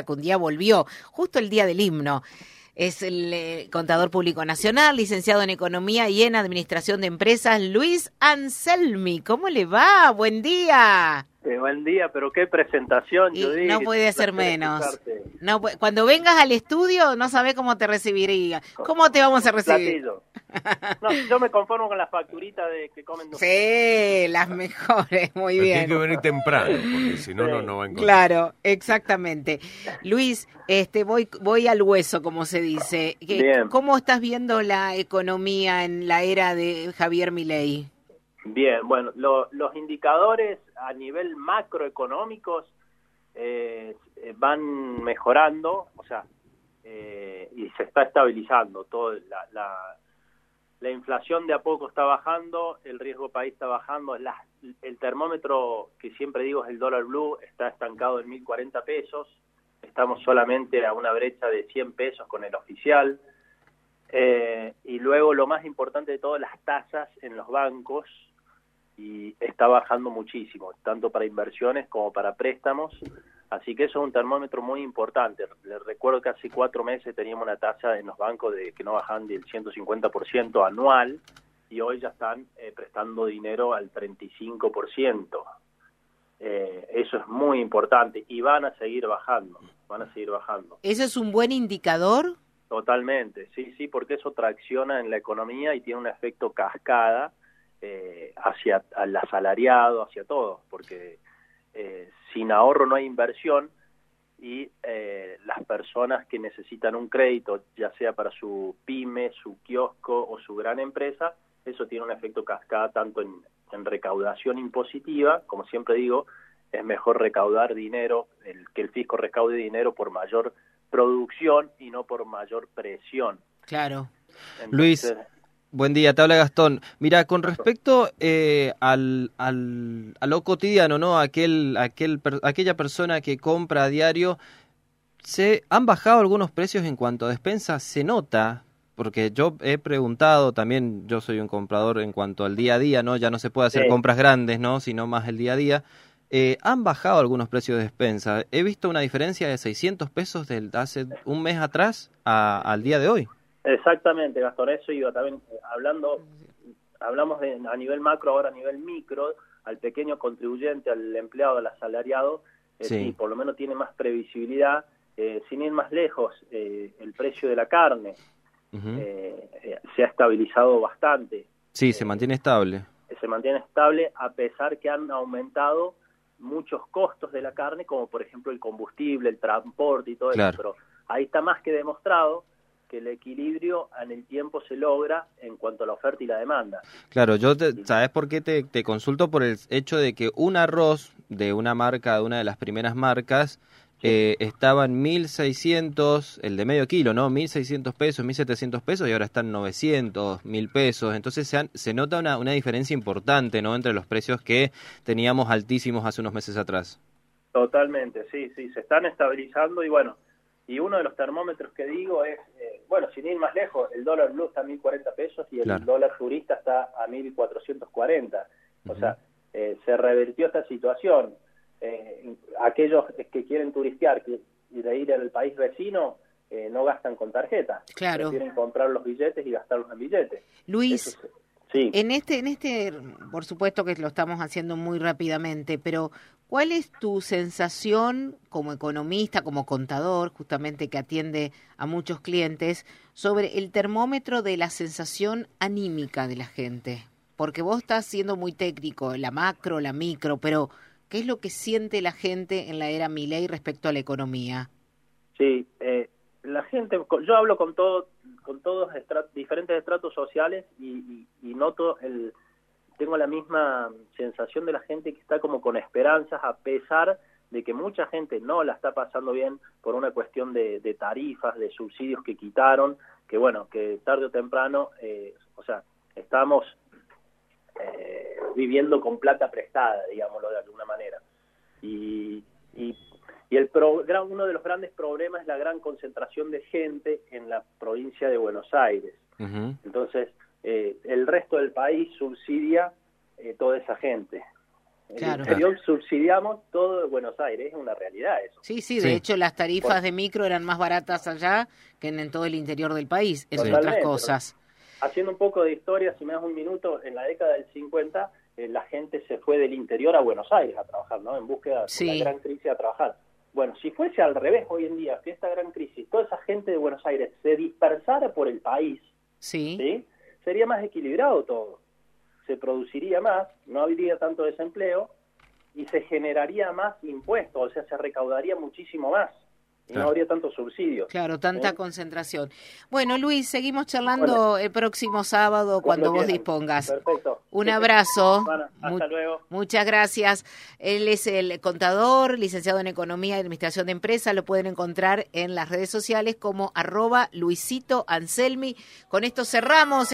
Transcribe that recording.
que un día volvió, justo el día del himno. Es el contador público nacional, licenciado en Economía y en Administración de Empresas, Luis Anselmi. ¿Cómo le va? Buen día. Buen día, pero qué presentación, Judith. No puede ser menos. No, cuando vengas al estudio no sabés cómo te recibiría. ¿Cómo te vamos a recibir? Platillo. No, yo me conformo con las facturitas que comen. Sí, las mejores, muy pero bien. Tiene que venir temprano, porque si no, no va a encontrar. Claro, exactamente. Luis, voy al hueso, como se dice. Bien. ¿Cómo estás viendo la economía en la era de Javier Milei? Bien, bueno, los indicadores a nivel macroeconómicos van mejorando, o sea, y se está estabilizando. La inflación de a poco está bajando, el riesgo país está bajando, el termómetro que siempre digo es el dólar blue, está estancado en 1.040 pesos, estamos solamente a una brecha de 100 pesos con el oficial, y luego lo más importante de todo, las tasas en los bancos, y está bajando muchísimo, tanto para inversiones como para préstamos, así que eso es un termómetro muy importante. Les recuerdo que hace 4 meses teníamos una tasa en los bancos que no bajaban del 150% anual, y hoy ya están prestando dinero al 35%. Eso es muy importante, y van a seguir bajando. ¿Eso es un buen indicador? Totalmente, sí, porque eso tracciona en la economía y tiene un efecto cascada hacia al asalariado, hacia todos, porque sin ahorro no hay inversión, y las personas que necesitan un crédito, ya sea para su pyme, su kiosco o su gran empresa, eso tiene un efecto cascada tanto en recaudación impositiva, como siempre digo, es mejor recaudar dinero, que el fisco recaude dinero por mayor producción y no por mayor presión. Claro. Entonces, Luis, buen día, te habla Gastón. Mira, con respecto a lo cotidiano, ¿no? Aquella persona que compra a diario, ¿se han bajado algunos precios en cuanto a despensas? ¿Se nota? Porque yo he preguntado, también yo soy un comprador en cuanto al día a día, ¿no? Ya no se puede hacer compras grandes, ¿no? Sino más el día a día. Han bajado algunos precios de despensa. He visto una diferencia de 600 pesos de hace un mes atrás al día de hoy. Exactamente, Gastón, eso iba también hablamos a nivel macro, ahora a nivel micro, al pequeño contribuyente, al empleado, al asalariado, sí, por lo menos tiene más previsibilidad, sin ir más lejos, el precio de la carne se ha estabilizado bastante. Sí, se mantiene estable. Se mantiene estable a pesar que han aumentado muchos costos de la carne, como por ejemplo el combustible, el transporte y todo eso, pero ahí está más que demostrado que el equilibrio en el tiempo se logra en cuanto a la oferta y la demanda. Claro, ¿sabes por qué te consulto? Por el hecho de que un arroz de una de las primeras marcas, estaba en 1.600, el de medio kilo, ¿no? 1.600 pesos, 1.700 pesos, y ahora están 900, 1.000 pesos. Entonces se nota una diferencia importante, ¿no? Entre los precios que teníamos altísimos hace unos meses atrás. Totalmente, sí, se están estabilizando, y bueno, y uno de los termómetros que digo es, sin ir más lejos, el dólar blue está a 1.040 pesos y el dólar turista está a 1.440. O sea, se revirtió esta situación. Aquellos que quieren turistear y de ir al país vecino no gastan con tarjeta. Claro. Prefieren comprar los billetes y gastarlos en billetes. Luis, sí. En este, por supuesto que lo estamos haciendo muy rápidamente, pero ¿cuál es tu sensación como economista, como contador, justamente que atiende a muchos clientes, sobre el termómetro de la sensación anímica de la gente? Porque vos estás siendo muy técnico, la macro, la micro, pero ¿qué es lo que siente la gente en la era Milei respecto a la economía? Sí, la gente, yo hablo con todos diferentes estratos sociales y noto tengo la misma sensación de la gente que está como con esperanzas, a pesar de que mucha gente no la está pasando bien por una cuestión de tarifas, de subsidios que quitaron, que bueno, que tarde o temprano, estamos viviendo con plata prestada, digámoslo de alguna manera. Y uno de los grandes problemas es la gran concentración de gente en la provincia de Buenos Aires. Uh-huh. Entonces, el resto del país subsidia toda esa gente. Claro. El interior subsidiamos todo de Buenos Aires, es una realidad eso. Sí, de hecho las tarifas de micro eran más baratas allá que en todo el interior del país, entre otras cosas. Haciendo un poco de historia, si me das un minuto, en la década del 50 la gente se fue del interior a Buenos Aires a trabajar, ¿no? En búsqueda de la gran crisis a trabajar. Bueno, si fuese al revés hoy en día, que esta gran crisis, toda esa gente de Buenos Aires se dispersara por el país, ¿sí? Sería más equilibrado todo. Se produciría más, no habría tanto desempleo y se generaría más impuestos, o sea, se recaudaría muchísimo más y no habría tantos subsidios. Claro, tanta concentración. Bueno, Luis, seguimos charlando el próximo sábado cuando vos dispongas. Perfecto. Un abrazo. Hasta luego. Muchas gracias. Él es el contador, licenciado en Economía y Administración de Empresas. Lo pueden encontrar en las redes sociales como @Luisito Anselmi. Con esto cerramos.